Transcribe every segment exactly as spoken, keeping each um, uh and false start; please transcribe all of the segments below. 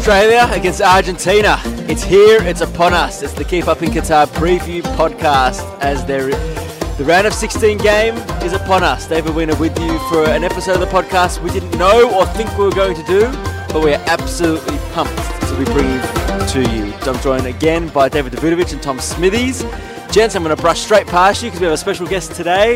Australia against Argentina. It's here, it's upon us. It's the Keep Up in Qatar preview podcast as there, the round of sixteen game is upon us. David Weiner with you for an episode of the podcast we didn't know or think we were going to do, but we are absolutely pumped to be bringing to you. I'm joined again by David Davidovic and Tom Smithies. Gents, I'm going to brush straight past you because we have a special guest today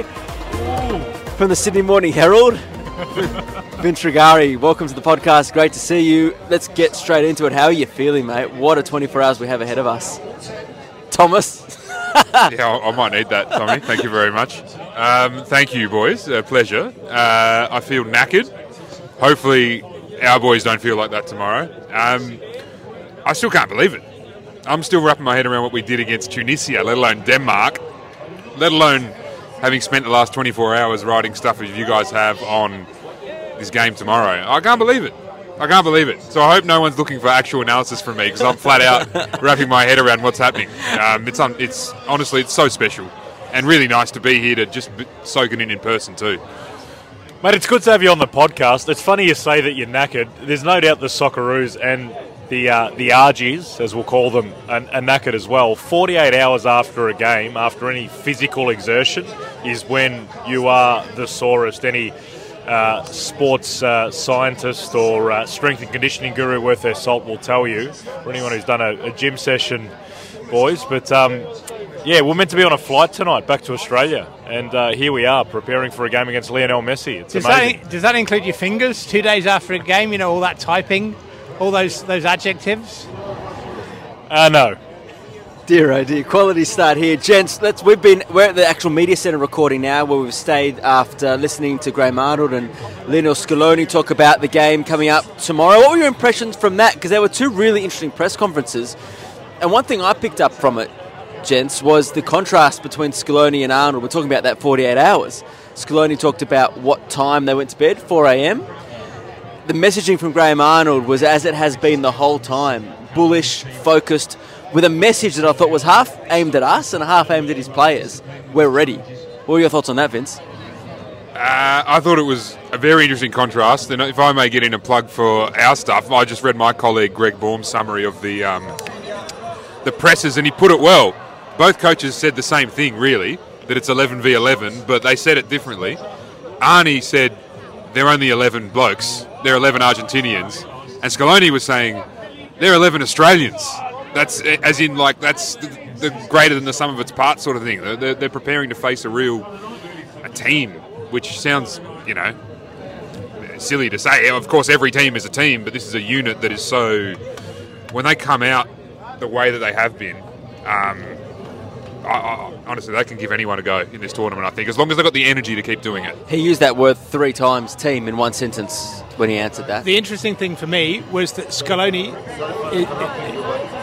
from the Sydney Morning Herald. Vince Regari, welcome to the podcast. Great to see you. Let's get straight into it. How are you feeling, mate? What a twenty-four hours we have ahead of us. Thomas? Yeah, I might need that, Tommy. Thank you very much. Um, thank you, boys. A pleasure. Uh, I feel knackered. Hopefully our boys don't feel like that tomorrow. Um, I still can't believe it. I'm still wrapping my head around what we did against Tunisia, let alone Denmark, let alone having spent the last twenty-four hours writing stuff as you guys have on this game tomorrow. I can't believe it. I can't believe it. So I hope no one's looking for actual analysis from me because I'm flat out wrapping my head around what's happening. Um, it's un- it's honestly, it's so special and really nice to be here to just b- soak it in in person too. Mate, it's good to have you on the podcast. It's funny you say that you're knackered. There's no doubt the Socceroos and the uh, the R Gs, as we'll call them, are, are knackered as well. forty-eight hours after a game, after any physical exertion, is when you are the sorest. Any uh, sports uh, scientist or uh, strength and conditioning guru worth their salt will tell you, or anyone who's done a, a gym session, boys. But um, yeah, we're meant to be on a flight tonight back to Australia, and uh, here we are preparing for a game against Lionel Messi. It's does amazing. That, does that include your fingers? Two days after a game, you know, all that typing, all those those adjectives? Uh, no. Dear oh dear, quality start here. Gents, let's, we've been, we're at the actual media centre recording now where we've stayed after listening to Graham Arnold and Lionel Scaloni talk about the game coming up tomorrow. What were your impressions from that? Because there were two really interesting press conferences. And one thing I picked up from it, gents, was the contrast between Scaloni and Arnold. We're talking about that forty-eight hours. Scaloni talked about what time they went to bed, four a.m. The messaging from Graham Arnold was as it has been the whole time, bullish, focused, with a message that I thought was half aimed at us and half aimed at his players. We're ready. What were your thoughts on that, Vince? Uh, I thought it was a very interesting contrast. And if I may get in a plug for our stuff, I just read my colleague Greg Baum's summary of the um, the presses, and he put it well. Both coaches said the same thing, really, that it's eleven v eleven, but they said it differently. Arnie said they're only eleven blokes, they're eleven Argentinians, and Scaloni was saying they're eleven Australians. That's as in like that's the, the greater than the sum of its parts sort of thing. They're, they're preparing to face a real a team, which sounds, you know, silly to say. Of course, every team is a team, but this is a unit that is so. When they come out the way that they have been, um, I, I, honestly, they can give anyone a go in this tournament. I think as long as they've got the energy to keep doing it. He used that word three times, team, in one sentence when he answered that. The interesting thing for me was that Scaloni. It, it,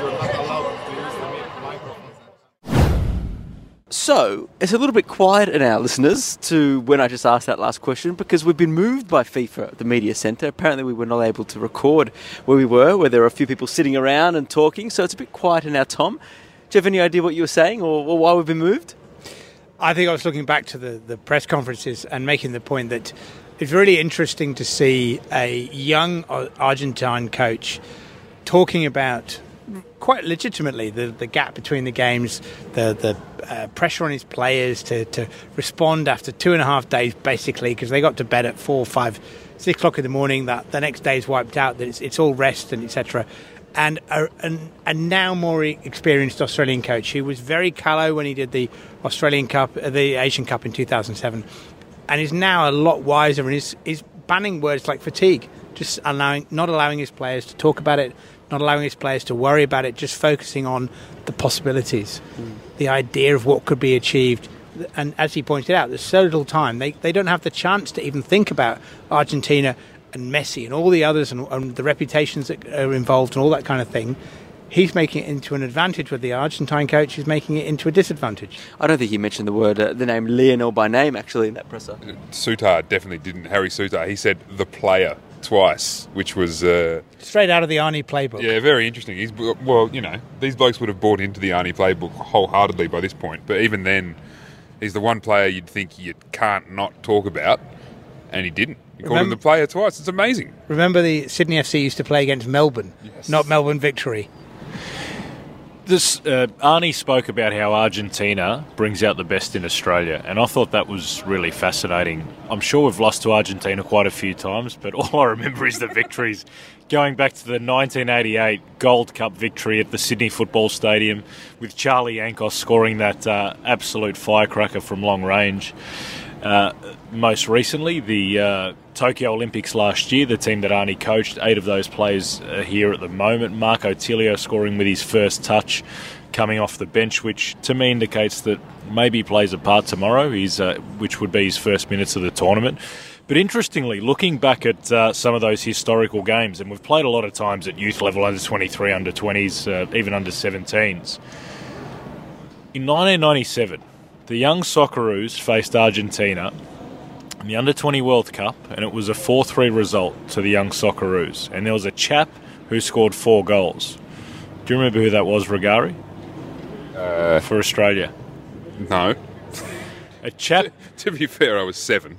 So, it's a little bit quiet in our listeners to when I just asked that last question because we've been moved by FIFA at the media centre. Apparently we were not able to record where we were, where there were a few people sitting around and talking, so it's a bit quiet in our Tom. Do you have any idea what you were saying or, or why we've been moved? I think I was looking back to the, the press conferences and making the point that it's really interesting to see a young Argentine coach talking about quite legitimately the, the gap between the games, the the uh, pressure on his players to, to respond after two and a half days basically because they got to bed at four, five, six o'clock in the morning. That the next day is wiped out. That it's it's all rest and et cetera. And a, and a now more experienced Australian coach who was very callow when he did the Australian Cup, uh, the Asian Cup in two thousand seven, and is now a lot wiser and is is banning words like fatigue, just allowing not allowing his players to talk about it. Not allowing his players to worry about it, just focusing on the possibilities, mm. the idea of what could be achieved. And as he pointed out, there's so little time. They they don't have the chance to even think about Argentina and Messi and all the others and, and the reputations that are involved and all that kind of thing. He's making it into an advantage with the Argentine coach. He's making it into a disadvantage. I don't think he mentioned the word, uh, the name Lionel by name, actually, in that presser. Souttar definitely didn't. Harry Souttar. He said the player twice, which was uh, straight out of the Arnie playbook. Yeah, very interesting. He's well, you know, these blokes would have bought into the Arnie playbook wholeheartedly by this point. But even then, he's the one player you'd think you can't not talk about. and he didn't. He called Remember- him the player twice. It's amazing. Remember the Sydney F C used to play against Melbourne, Yes. not Melbourne Victory. This uh, Arnie spoke about how Argentina brings out the best in Australia, and I thought that was really fascinating. I'm sure we've lost to Argentina quite a few times, but all I remember is the victories. Going back to the nineteen eighty-eight Gold Cup victory at the Sydney Football Stadium, with Charlie Yankos scoring that uh, absolute firecracker from long range. Uh, most recently, the uh, Tokyo Olympics last year, the team that Arnie coached, eight of those players are here at the moment. Marco Tilio scoring with his first touch, coming off the bench, which to me indicates that maybe he plays a part tomorrow, he's, uh, which would be his first minutes of the tournament. But interestingly, looking back at uh, some of those historical games, and we've played a lot of times at youth level, under twenty-three, under twenties, uh, even under seventeens. In nineteen ninety-seven, the young Socceroos faced Argentina in the under twenty World Cup, and it was a four three result to the young Socceroos. And there was a chap who scored four goals. Do you remember who that was, Regari? Uh, For Australia. no. A chap... To be fair, I was seven.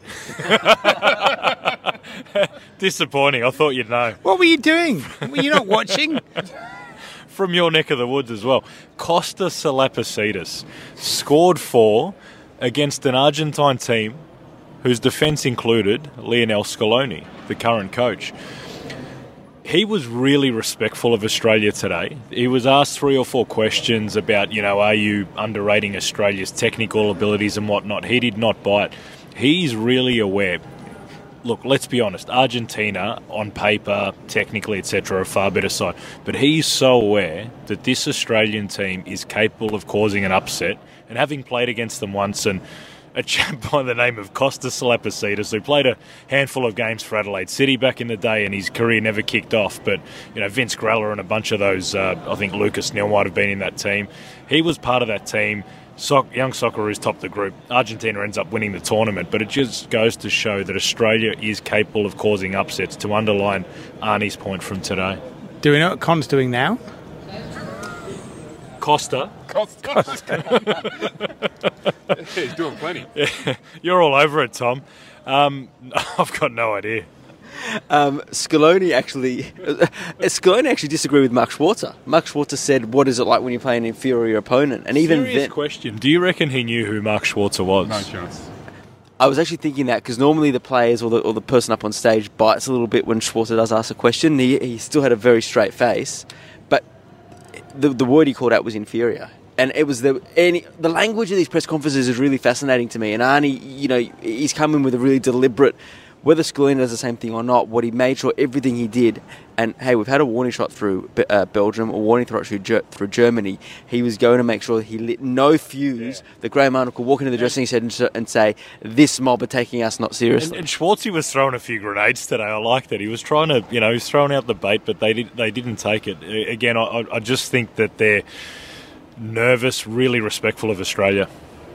Disappointing. I thought you'd know. What were you doing? Were you not watching? From your neck of the woods as well. Costa Salapacitas scored four against an Argentine team whose defence included Lionel Scaloni, the current coach. He was really respectful of Australia today. He was asked three or four questions about, you know, are you underrating Australia's technical abilities and whatnot. He did not bite. He's really aware. Look, let's be honest, Argentina, on paper, technically, et cetera, are a far better side. But he's so aware that this Australian team is capable of causing an upset, and having played against them once, and a chap by the name of Costa Salapacitas, who played a handful of games for Adelaide City back in the day, and his career never kicked off. But, you know, Vince Grella and a bunch of those, uh, I think Lucas Neal might have been in that team. He was part of that team. So- young Socceroos topped the group. Argentina ends up winning the tournament, but it just goes to show that Australia is capable of causing upsets, to underline Arnie's point from today. Do we know what Con's doing now? Costa, He's doing plenty. you're all over it, Tom. Um, I've got no idea. Um, Scaloni actually, uh, Scaloni actually disagreed with Mark Schwarzer. Mark Schwarzer said, "What is it like when you play an inferior opponent?" And even Serious then, question. Do you reckon he knew who Mark Schwarzer was? No chance. I was actually thinking that because normally the players or the or the person up on stage bites a little bit when Schwarzer does ask a question. He he still had a very straight face, but the the word he called out was inferior. And it was the any, the language of these press conferences is really fascinating to me. And Arnie, you know, he's come in with a really deliberate, whether Scaloni does the same thing or not, what he made sure everything he did. And hey, we've had a warning shot through uh, Belgium, a warning shot through, Ger- through Germany. He was going to make sure that he lit no fuse. Yeah. The Graham Arnold could walk into the dressing room and say, "This mob are taking us not seriously." And, and Schwartzy was throwing a few grenades today. I like that. He was trying to, you know, he was throwing out the bait, but they did, they didn't take it. Again, I, I just think that they're nervous, really respectful of Australia.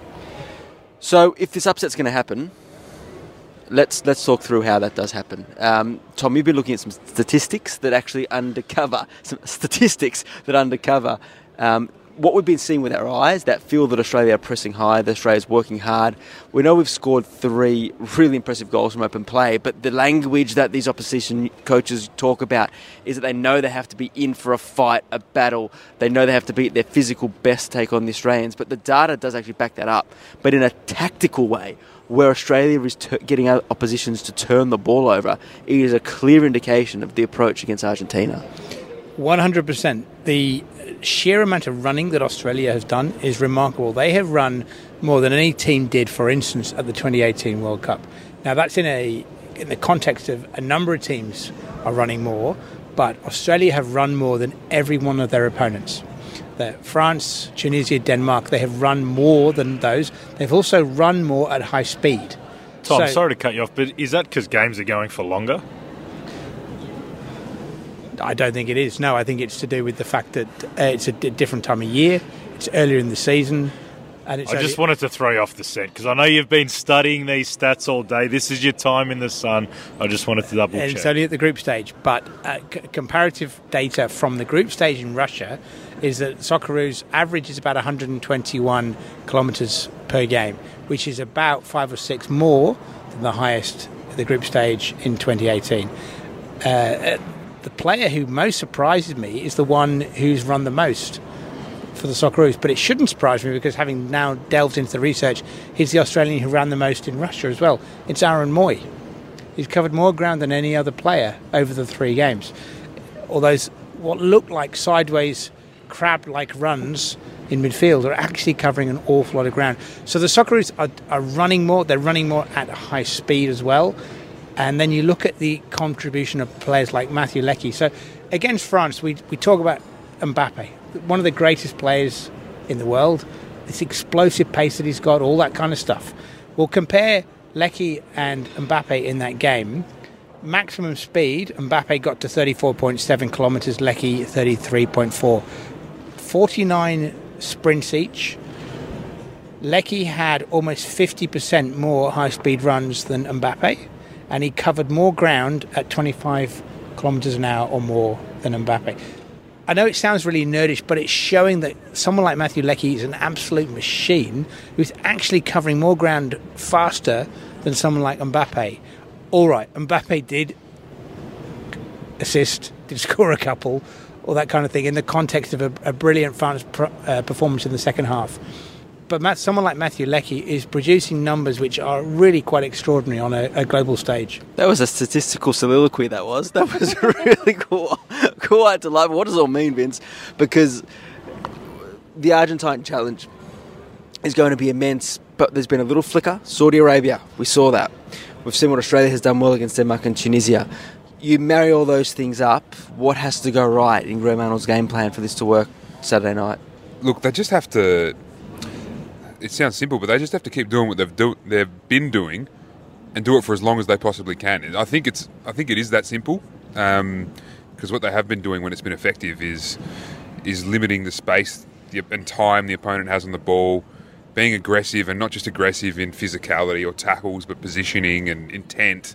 So, if this upset's going to happen, let's let's talk through how that does happen. Um, Tom, you've been looking at some statistics that actually undercover some statistics that undercover um, what we've been seeing with our eyes. That feel that Australia are pressing high, that Australia's working hard. We know we've scored three really impressive goals from open play, but the language that these opposition coaches talk about is that they know they have to be in for a fight, a battle. They know they have to be at their physical best take on the Australians, but the data does actually back that up. But in a tactical way, where Australia is ter- getting our oppositions to turn the ball over, it is a clear indication of the approach against Argentina. one hundred percent. The sheer amount of running that Australia has done is remarkable. They have run more than any team did, for instance, at the twenty eighteen World Cup. Now, that's in a in the context of a number of teams are running more, but Australia have run more than every one of their opponents. The France, Tunisia, Denmark, they have run more than those. They've also run more at high speed. Tom, So- sorry to cut you off, but is that because games are going for longer? I don't think it is. No, I think it's to do with the fact that uh, it's a d- different time of year. It's earlier in the season. And it's I only- just wanted to throw you off the scent because I know you've been studying these stats all day. This is your time in the sun. I just wanted to double and check. it's only at the group stage. But uh, c- comparative data from the group stage in Russia is that Socceroos average is about one hundred twenty-one kilometres per game, which is about five or six more than the highest the group stage in twenty eighteen. Uh, the player who most surprises me is the one who's run the most for the Socceroos, but it shouldn't surprise me because having now delved into the research, he's the Australian who ran the most in Russia as well. It's Aaron Moy. He's covered more ground than any other player over the three games. All those what look like sideways crab-like runs in midfield are actually covering an awful lot of ground. So the Socceroos are, are running more. They're running more at high speed as well. And then you look at the contribution of players like Matthew Leckie. So against France, we we talk about Mbappe, one of the greatest players in the world. This explosive pace that he's got, all that kind of stuff. We'll compare Leckie and Mbappe in that game. Maximum speed, Mbappe got to thirty-four point seven kilometres, Leckie thirty-three point four. forty-nine sprints each. Leckie had almost fifty percent more high-speed runs than Mbappe, and he covered more ground at twenty-five kilometres an hour or more than Mbappe. I know it sounds really nerdish, but it's showing that someone like Matthew Leckie is an absolute machine who's actually covering more ground faster than someone like Mbappe. All right, Mbappe did assist, did score a couple, all that kind of thing in the context of a, a brilliant France pro, uh, performance in the second half. But Matt, someone like Matthew Leckie is producing numbers which are really quite extraordinary on a, a global stage. That was a statistical soliloquy, that was. That was really cool. Quite delightful. What does it all mean, Vince? Because the Argentine challenge is going to be immense, but there's been a little flicker. Saudi Arabia, we saw that. We've seen what Australia has done well against Denmark and Tunisia. You marry all those things up, what has to go right in Graham Arnold's game plan for this to work Saturday night? Look, they just have to... It sounds simple, but they just have to keep doing what they've do, they've been doing, and do it for as long as they possibly can. I think it's I think it is that simple, because um, what they have been doing when it's been effective is is limiting the space and time the opponent has on the ball, being aggressive, and not just aggressive in physicality or tackles, but positioning and intent.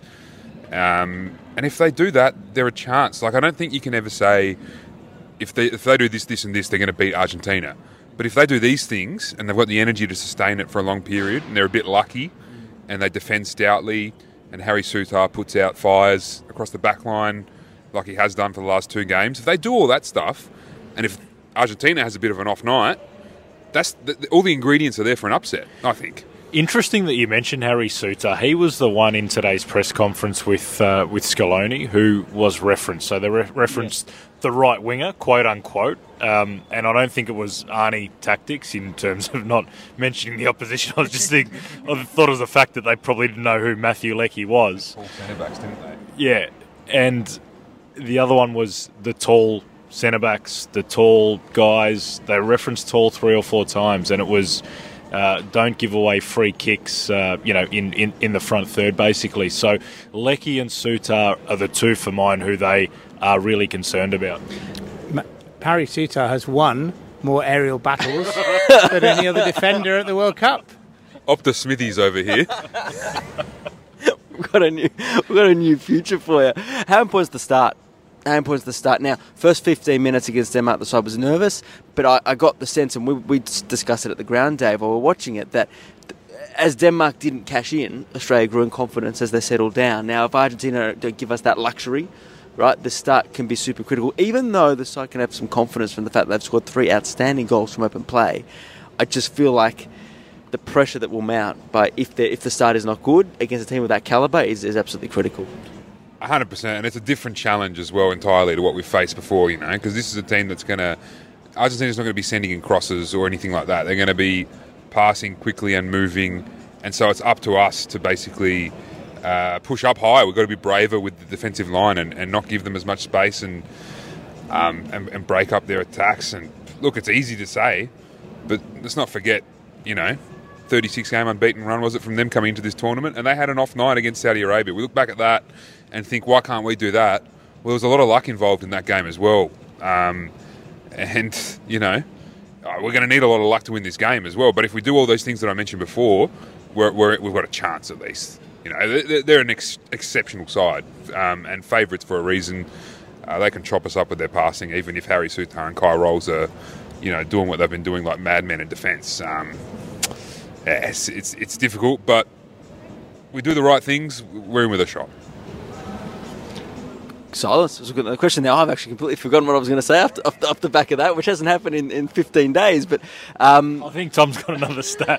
Um, and if they do that, they're a chance. Like I don't think you can ever say if they if they do this, this, and this, they're going to beat Argentina. But if they do these things and they've got the energy to sustain it for a long period and they're a bit lucky and they defend stoutly and Harry Souttar puts out fires across the back line like he has done for the last two games, if they do all that stuff and if Argentina has a bit of an off night, that's the, all the ingredients are there for an upset, I think. Interesting that you mentioned Harry Souttar. He was the one in today's press conference with uh, with Scaloni who was referenced. So they re- referenced yeah. the right winger, quote unquote. Um, and I don't think it was Arnie tactics in terms of not mentioning the opposition. I was just thinking, I thought it was the fact that they probably didn't know who Matthew Leckie was. All centre backs, didn't they? Yeah, and the other one was the tall centre backs, the tall guys. They referenced tall three or four times, and it was. Uh, don't give away free kicks, uh, you know, in, in, in the front third, basically. So Leckie and Souttar are the two for mine who they are really concerned about. Harry Souttar has won more aerial battles than any other defender at the World Cup. Opta Smithies over here. we've got a new, we've got a new future for you. How important is the start? How important is the start? Now, first fifteen minutes against Denmark, the side was nervous, but I, I got the sense, and we, we discussed it at the ground, Dave, while we were watching it, that as Denmark didn't cash in, Australia grew in confidence as they settled down. Now, if Argentina don't give us that luxury, right, the start can be super critical. Even though the side can have some confidence from the fact that they've scored three outstanding goals from open play, I just feel like the pressure that will mount by if the if the start is not good against a team of that calibre is, is absolutely critical. one hundred percent, and it's a different challenge as well entirely to what we've faced before, you know, because this is a team that's going to... Argentina's not going to be sending in crosses or anything like that. They're going to be passing quickly and moving, and so it's up to us to basically uh, push up high. We've got to be braver with the defensive line and, and not give them as much space and, um, and and break up their attacks. And look, it's easy to say, but let's not forget, you know, thirty-six game unbeaten run, was it, from them coming into this tournament? And they had an off night against Saudi Arabia. We look back at that and think, why can't we do that? Well, there was a lot of luck involved in that game as well. Um, and, you know, we're going to need a lot of luck to win this game as well. But if we do all those things that I mentioned before, we're, we're, we've got a chance at least. You know, they're, they're an ex- exceptional side um, and favourites for a reason. Uh, they can chop us up with their passing, even if Harry Souttar and Kai Rolls are, you know, doing what they've been doing like madmen in defence. Um, yeah, it's, it's, it's difficult, but we do the right things, we're in with a shot. Silence. Was a question now. I've actually completely forgotten what I was going to say off the, off the, off the back of that, which hasn't happened in, in fifteen days. But um, I think Tom's got another stat.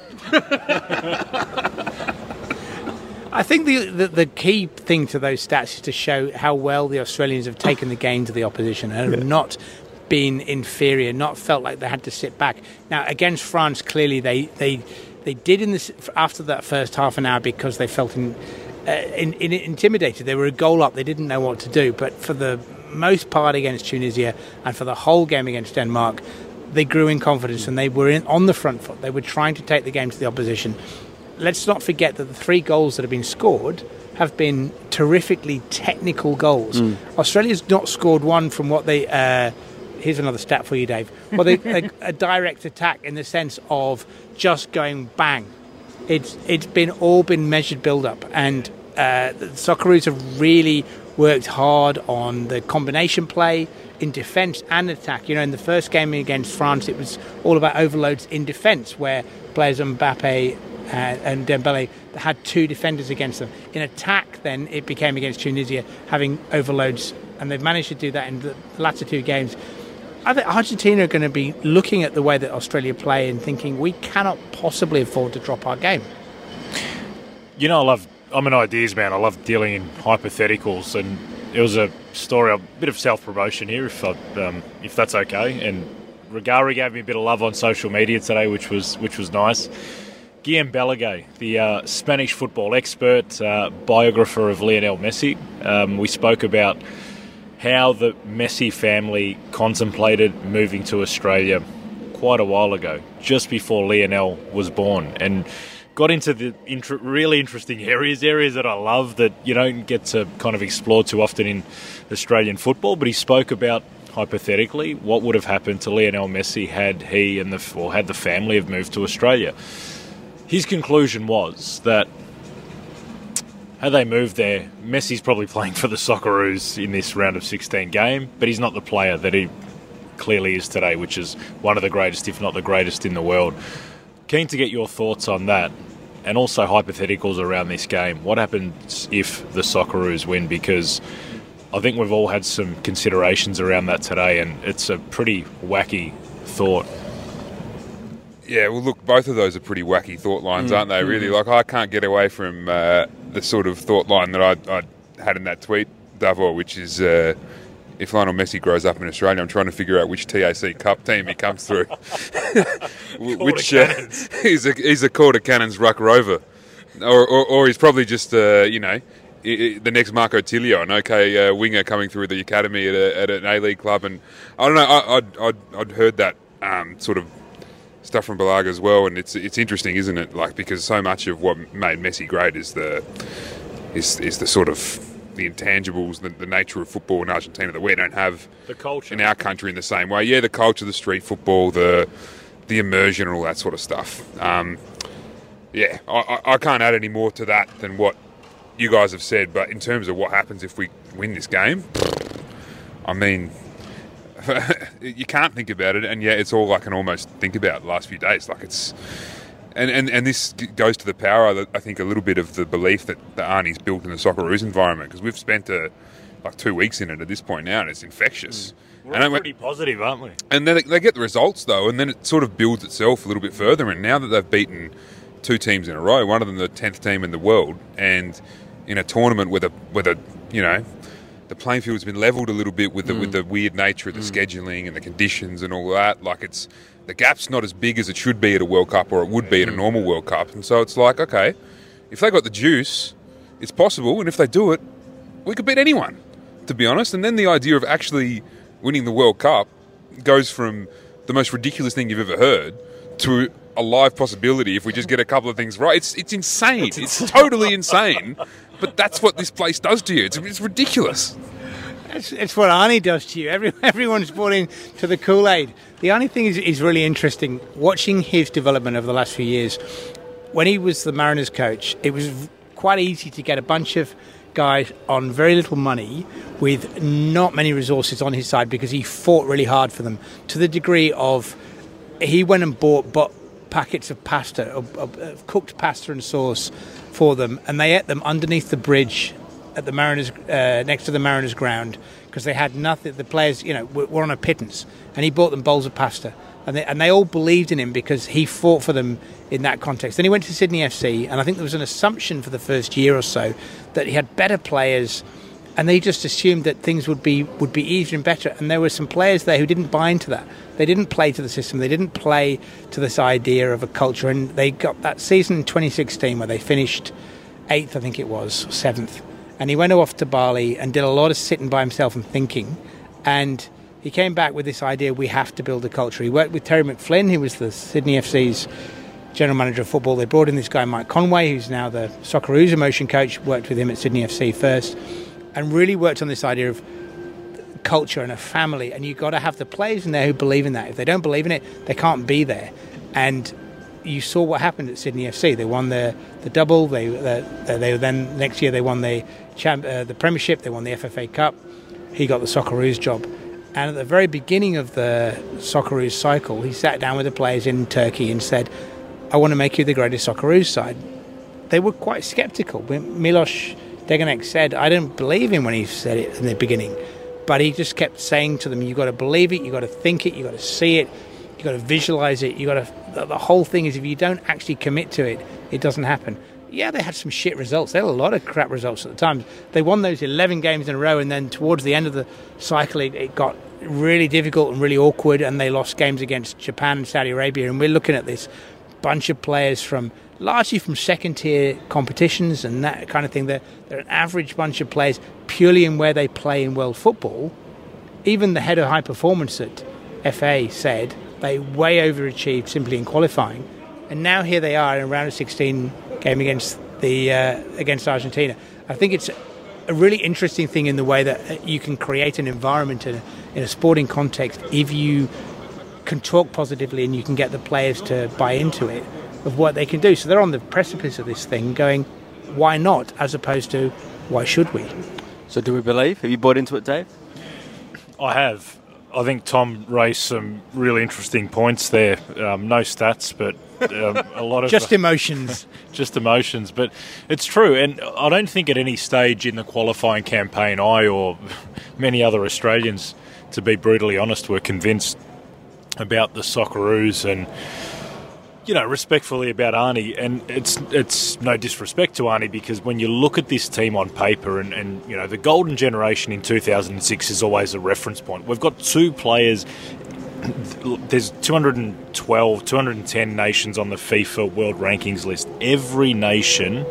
I think the, the the key thing to those stats is to show how well the Australians have taken the game to the opposition and have not been inferior, not felt like they had to sit back. Now, against France, clearly they they, they did in this after that first half an hour because they felt in, uh, in, in intimidated. They were a goal up. They didn't know what to do. But for the most part against Tunisia and for the whole game against Denmark, they grew in confidence and they were in, on the front foot. They were trying to take the game to the opposition. Let's not forget that the three goals that have been scored have been terrifically technical goals. Mm. Australia's not scored one from what they... Uh, here's another stat for you, Dave. Well, they, a, a direct attack in the sense of just going bang. It's It's been all been measured build-up. And uh, the Socceroos have really worked hard on the combination play in defence and attack. You know, in the first game against France, it was all about overloads in defence, where players Mbappe... Uh, and Dembele had two defenders against them. In attack, then, it became against Tunisia, having overloads, and they've managed to do that in the latter two games. I think Argentina are going to be looking at the way that Australia play and thinking, we cannot possibly afford to drop our game. You know, I love, I'm an ideas man. I love dealing in hypotheticals, and it was a story, a bit of self-promotion here, if I, um, if that's okay. And Regari gave me a bit of love on social media today, which was which was nice. Guillem Balagué, the uh, Spanish football expert, uh, biographer of Lionel Messi. Um, we spoke about how the Messi family contemplated moving to Australia quite a while ago, just before Lionel was born, and got into the inter- really interesting areas, areas that I love that you don't get to kind of explore too often in Australian football. But he spoke about, hypothetically, what would have happened to Lionel Messi had he and the or had the family have moved to Australia. His conclusion was that had they moved there, Messi's probably playing for the Socceroos in this round of sixteen game, but he's not the player that he clearly is today, which is one of the greatest, if not the greatest in the world. Keen to get your thoughts on that, and also hypotheticals around this game. What happens if the Socceroos win? Because I think we've all had some considerations around that today, and it's a pretty wacky thought. Yeah, well, look, both of those are pretty wacky thought lines, mm. aren't they, really? Like, I can't get away from uh, the sort of thought line that I, I had in that tweet, Davo, which is, uh, if Lionel Messi grows up in Australia, I'm trying to figure out which T A C Cup team he comes through. which uh, he's, a, he's a quarter cannons ruck rover. Or, or, or he's probably just, uh, you know, the next Marco Tilio, an okay uh, winger coming through the academy at, a, at an A-League club. And I don't know, I, I'd, I'd, I'd heard that um, sort of stuff from Balaga as well, and it's it's interesting, isn't it? Like, because so much of what made Messi great is the is is the sort of the intangibles, the, the nature of football in Argentina that we don't have the culture in our country in the same way. Yeah, the culture, the street football, the the immersion, and all that sort of stuff. Um, yeah, I, I can't add any more to that than what you guys have said. But in terms of what happens if we win this game, I mean, you can't think about it, and yet it's all I can almost think about the last few days. Like, it's, and, and, and this goes to the power, I think, a little bit of the belief that the Arnie's built in the Socceroos environment, because we've spent a, like two weeks in it at this point now, and it's infectious. Mm. We're and pretty positive, aren't we? And then they get the results, though, and then it sort of builds itself a little bit further. And now that they've beaten two teams in a row, one of them the tenth team in the world, and in a tournament with a with a you know. The playing field's been levelled a little bit with the mm. with the weird nature of the mm. scheduling and the conditions and all that. Like, it's the gap's not as big as it should be at a World Cup, or it would be at a normal World Cup. And so it's like, okay, if they got the juice, it's possible, and if they do it, we could beat anyone, to be honest. And then the idea of actually winning the World Cup goes from the most ridiculous thing you've ever heard to a live possibility if we just get a couple of things right. It's it's insane. It's, it's totally insane. But that's what this place does to you. It's, it's ridiculous. It's, it's what Arnie does to you. Every, everyone's bought into the Kool-Aid. The Arnie thing is, is really interesting. Watching his development over the last few years, when he was the Mariners coach, it was quite easy to get a bunch of guys on very little money with not many resources on his side, because he fought really hard for them, to the degree of he went and bought but packets of pasta, of, of, of cooked pasta and sauce for them, and they ate them underneath the bridge at the Mariners, uh, next to the Mariners ground, because they had nothing. The players, you know, were, were on a pittance, and he bought them bowls of pasta, and they, and they all believed in him because he fought for them in that context. Then he went to Sydney F C, and I think there was an assumption for the first year or so that he had better players, and they just assumed that things would be would be easier and better. And there were some players there who didn't buy into that. They didn't play to the system. They didn't play to this idea of a culture. And they got that season in twenty sixteen where they finished eighth, I think it was, seventh. And he went off to Bali and did a lot of sitting by himself and thinking. And he came back with this idea, we have to build a culture. He worked with Terry McFlynn, who was the Sydney F C's general manager of football. They brought in this guy, Mike Conway, who's now the Socceroos emotion coach, worked with him at Sydney F C first, and really worked on this idea of culture and a family. And you've got to have the players in there who believe in that. If they don't believe in it, they can't be there. And you saw what happened at Sydney F C. They won the the double. They uh, they then next year they won the champ, uh, the Premiership. They won the F F A Cup. He got the Socceroos job. And at the very beginning of the Socceroos cycle, he sat down with the players in Turkey and said, "I want to make you the greatest Socceroos side." They were quite sceptical. Milos Degenek said, "I didn't believe him when he said it in the beginning," but he just kept saying to them, "You got to believe it. You got to think it. You got to see it. You got to visualize it. You got to." The whole thing is, if you don't actually commit to it, it doesn't happen. Yeah, they had some shit results. They had a lot of crap results at the time. They won those eleven games in a row, and then towards the end of the cycle, it, it got really difficult and really awkward, and they lost games against Japan and Saudi Arabia. And we're looking at this bunch of players from largely from second-tier competitions and that kind of thing. They're, they're an average bunch of players purely in where they play in world football. Even the head of high performance at F A said they way overachieved simply in qualifying, and now here they are in a round of sixteen game against the uh, against Argentina. I think it's a really interesting thing in the way that you can create an environment in a, in a sporting context if you can talk positively and you can get the players to buy into it of what they can do. So they're on the precipice of this thing going, why not, as opposed to why should we? So do we believe? Have you bought into it, Dave? I have. I think Tom raised some really interesting points there. Um, no stats, but um, a lot of... just emotions. just emotions. But it's true. And I don't think at any stage in the qualifying campaign, I or many other Australians, to be brutally honest, were convinced about the Socceroos and, you know, respectfully about Arnie. And it's it's no disrespect to Arnie, because when you look at this team on paper and, and, you know, the golden generation in two thousand six is always a reference point. We've got two players. There's two hundred twelve, two hundred ten nations on the FIFA World Rankings list. Every nation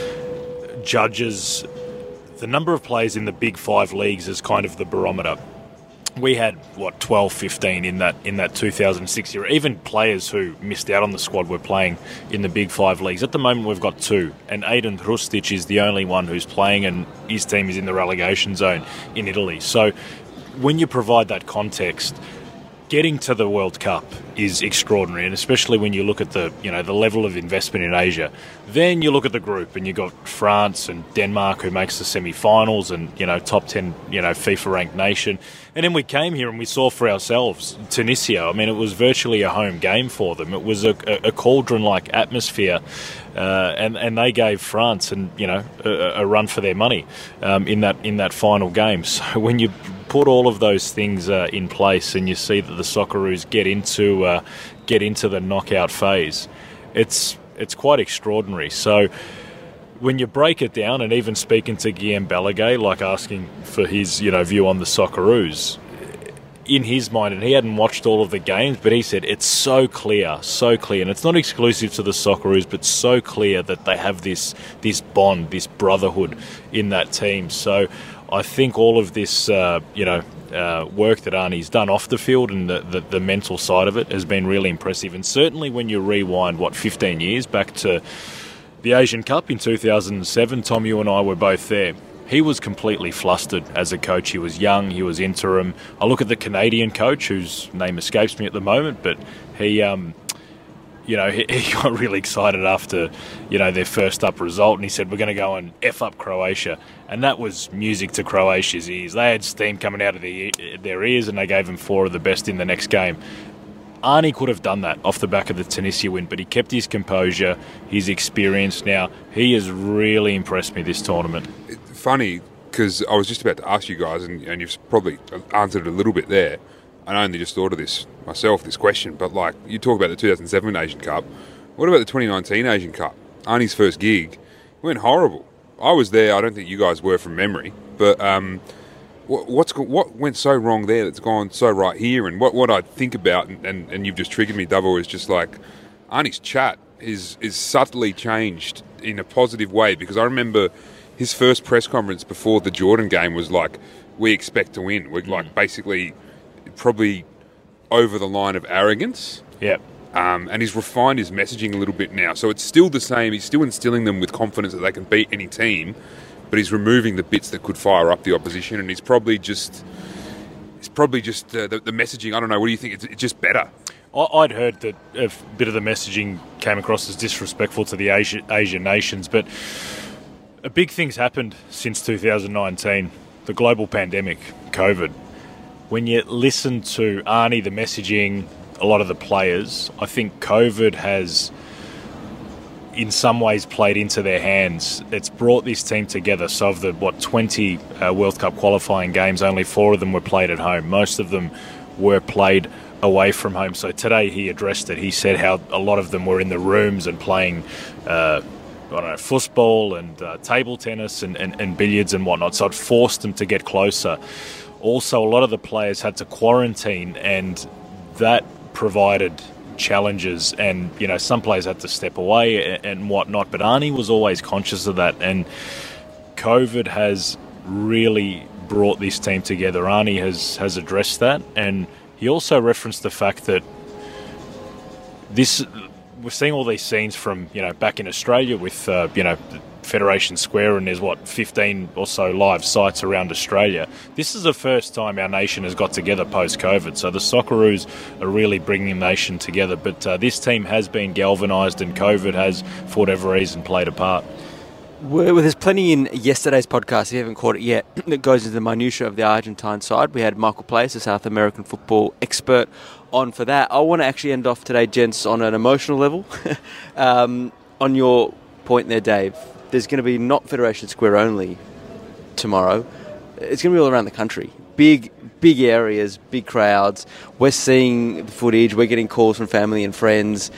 judges the number of players in the big five leagues as kind of the barometer. We had, what, twelve, fifteen in that in that two thousand six year. Even players who missed out on the squad were playing in the big five leagues. At the moment, we've got two, and Aiden Hrustic is the only one who's playing, and his team is in the relegation zone in Italy. So when you provide that context, getting to the World Cup is extraordinary, and especially when you look at the, you know, the level of investment in Asia. Then you look at the group, and you've got France and Denmark, who makes the semi-finals, and, you know, top ten, you know, FIFA-ranked nation. And then we came here and we saw for ourselves Tunisia. I mean, it was virtually a home game for them. It was a, a cauldron-like atmosphere, uh, and and they gave France, and you know, a, a run for their money um, in that in that final game. So when you put all of those things uh, in place, and you see that the Socceroos get into uh, get into the knockout phase, it's it's quite extraordinary. So when you break it down, and even speaking to Guillaume Balaguer, like asking for his, you know, view on the Socceroos, in his mind, and he hadn't watched all of the games, but he said it's so clear, so clear, and it's not exclusive to the Socceroos, but so clear that they have this this bond, this brotherhood in that team. So I think all of this, uh, you know, uh, work that Arnie's done off the field, and the, the, the mental side of it has been really impressive. And certainly when you rewind, what, fifteen years back to the Asian Cup in two thousand seven, Tom, you and I were both there. He was completely flustered as a coach. He was young, he was interim. I look at the Canadian coach, whose name escapes me at the moment, but he, um, you know, he, he got really excited after, you know, their first up result, and he said, we're going to go and F up Croatia. And that was music to Croatia's ears. They had steam coming out of the, their ears, and they gave them four of the best in the next game. Arnie could have done that off the back of the Tunisia win, but he kept his composure. He's experienced now. He has really impressed me this tournament. Funny, because I was just about to ask you guys, and, and you've probably answered it a little bit there. I only just thought of this myself, this question, but like you talk about the two thousand seven Asian Cup. What about the twenty nineteen Asian Cup? Arnie's first gig. It went horrible. I was there. I don't think you guys were from memory, but um, what, what's what went so wrong there that's gone so right here? And what, what I think about, and, and, and you've just triggered me, Dubbo, is just like Arnie's chat is is subtly changed in a positive way, because I remember his first press conference before the Jordan game was like, we expect to win. We're like basically probably over the line of arrogance. Yep. Um, and he's refined his messaging a little bit now. So it's still the same. He's still instilling them with confidence that they can beat any team, but he's removing the bits that could fire up the opposition. And he's probably just, it's probably just uh, the, the messaging. I don't know. What do you think? It's, it's just better. I'd heard that a bit of the messaging came across as disrespectful to the Asia, Asian nations, but a big thing's happened since two thousand nineteen, the global pandemic, COVID. When you listen to Arnie, the messaging, a lot of the players, I think COVID has in some ways played into their hands. It's brought this team together. So of the, what, twenty uh, World Cup qualifying games, only four of them were played at home. Most of them were played away from home. So today he addressed it. He said how a lot of them were in the rooms and playing uh, I don't know, football and uh, table tennis and, and, and billiards and whatnot. So it forced them to get closer. Also, a lot of the players had to quarantine, and that provided challenges, and you know, some players had to step away and, and whatnot, but Arnie was always conscious of that, and COVID has really brought this team together. Arnie has, has addressed that, and he also referenced the fact that this, we're seeing all these scenes from, you know, back in Australia with, uh, you know, Federation Square, and there's what, fifteen or so live sites around Australia. This is the first time our nation has got together post-COVID, so the Socceroos are really bringing the nation together, but uh, this team has been galvanised, and COVID has, for whatever reason, played a part. Well, there's plenty in yesterday's podcast, if you haven't caught it yet, that goes into the minutiae of the Argentine side. We had Michael Place, a South American football expert, on for that. I want to actually end off today, gents, on an emotional level. um, on your point there, Dave, there's going to be not Federation Square only tomorrow. It's going to be all around the country. Big, big areas, big crowds. We're seeing the footage. We're getting calls from family and friends.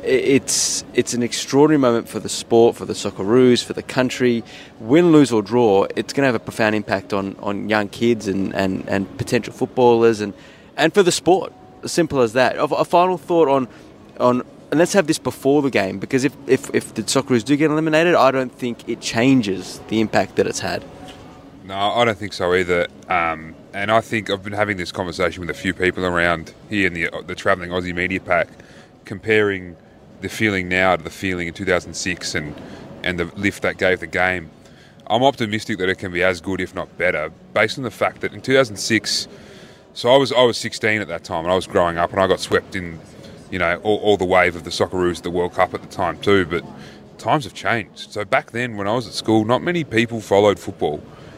It's it's an extraordinary moment for the sport, for the Socceroos, for the country. Win, lose or draw, it's going to have a profound impact on, on young kids and, and, and potential footballers and, and for the sport. As simple as that. A, a final thought on on. And let's have this before the game, because if, if, if the Socceroos do get eliminated, I don't think it changes the impact that it's had. No, I don't think so either. Um, and I think I've been having this conversation with a few people around here in the the travelling Aussie Media Pack, comparing the feeling now to the feeling in two thousand six and, and the lift that gave the game. I'm optimistic that it can be as good, if not better, based on the fact that in two thousand six, so I was I was sixteen at that time, and I was growing up, and I got swept in, you know, all, all the wave of the Socceroos at the World Cup at the time too, but times have changed. So back then, when I was at school, not many people followed football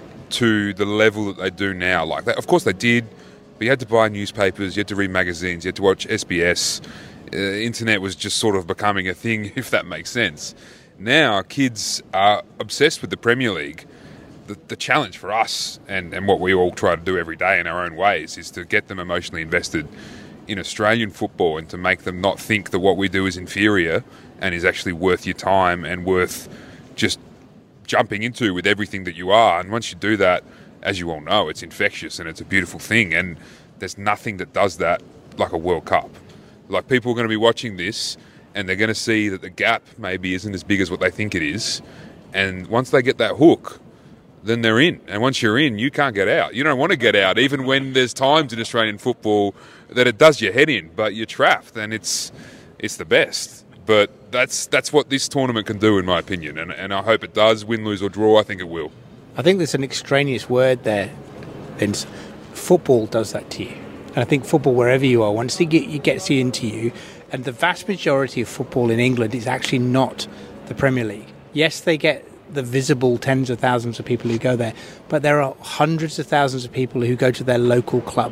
to the level that they do now. Like, that, of course they did, but you had to buy newspapers, you had to read magazines, you had to watch S B S. Uh, internet was just sort of becoming a thing, if that makes sense. Now, kids are obsessed with the Premier League. The, the challenge for us, and, and what we all try to do every day in our own ways, is to get them emotionally invested in Australian football and to make them not think that what we do is inferior and is actually worth your time and worth just jumping into with everything that you are. And once you do that, as you all know, it's infectious and it's a beautiful thing, and there's nothing that does that like a World Cup. Like, people are going to be watching this and they're going to see that the gap maybe isn't as big as what they think it is, and once they get that hook, then they're in. And once you're in, you can't get out. You don't want to get out, even when there's times in Australian football that it does your head in, but you're trapped, and it's it's the best. But that's that's what this tournament can do, in my opinion, and, and I hope it does. Win, lose or draw, I think it will. I think there's an extraneous word there, Vince. Football does that to you. And I think football, wherever you are, once it get, it gets into you, and the vast majority of football in England is actually not the Premier League. Yes, they get the visible tens of thousands of people who go there, but there are hundreds of thousands of people who go to their local club.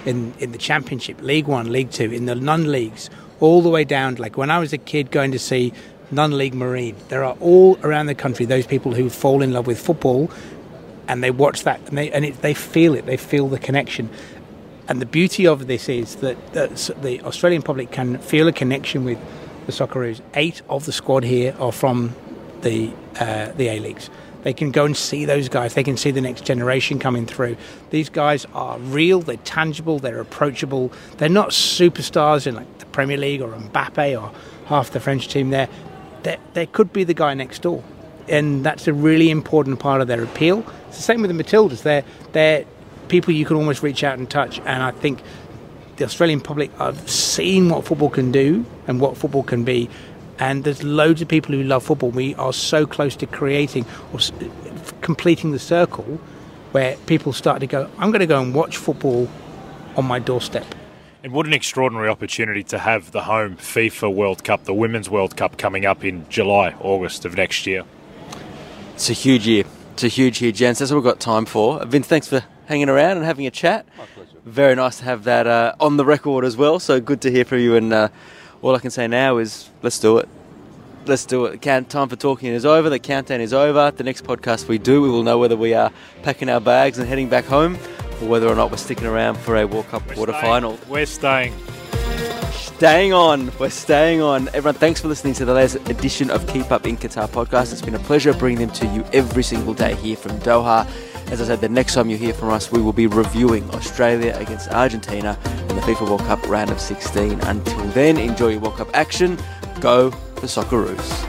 in, in the Championship, League One, League Two, in the non-leagues, all the way down. Like when I was a kid going to see non-league Marine, there are all around the country those people who fall in love with football, and they watch that and they and it, they feel it, they feel the connection. And the beauty of this is that, that the Australian public can feel a connection with the Socceroos. Eight of the squad here are from the uh, the A-Leagues. They can go and see those guys. They can see the next generation coming through. These guys are real, they're tangible, they're approachable. They're not superstars in like the Premier League or Mbappe or half the French team there. They, they could be the guy next door. And that's a really important part of their appeal. It's the same with the Matildas. They're, they're people you can almost reach out and touch. And I think the Australian public have seen what football can do and what football can be. And there's loads of people who love football. We are so close to creating or completing the circle where people start to go, I'm going to go and watch football on my doorstep. And what an extraordinary opportunity to have the home FIFA World Cup, the Women's World Cup, coming up in July, August of next year. It's a huge year. It's a huge year, gents. That's what we've got time for. Vince, thanks for hanging around and having a chat. My pleasure. Very nice to have that uh, on the record as well. So good to hear from you. And uh, all I can say now is let's do it. Let's do it. Count, time for talking is over. The countdown is over. The next podcast we do, we will know whether we are packing our bags and heading back home or whether or not we're sticking around for a World Cup quarter final. We're staying. Staying on. We're staying on. Everyone, thanks for listening to the latest edition of Keep Up in Qatar podcast. It's been a pleasure bringing them to you every single day here from Doha. As I said, the next time you hear from us, we will be reviewing Australia against Argentina in the FIFA World Cup round of sixteen. Until then, enjoy your World Cup action. Go the Socceroos.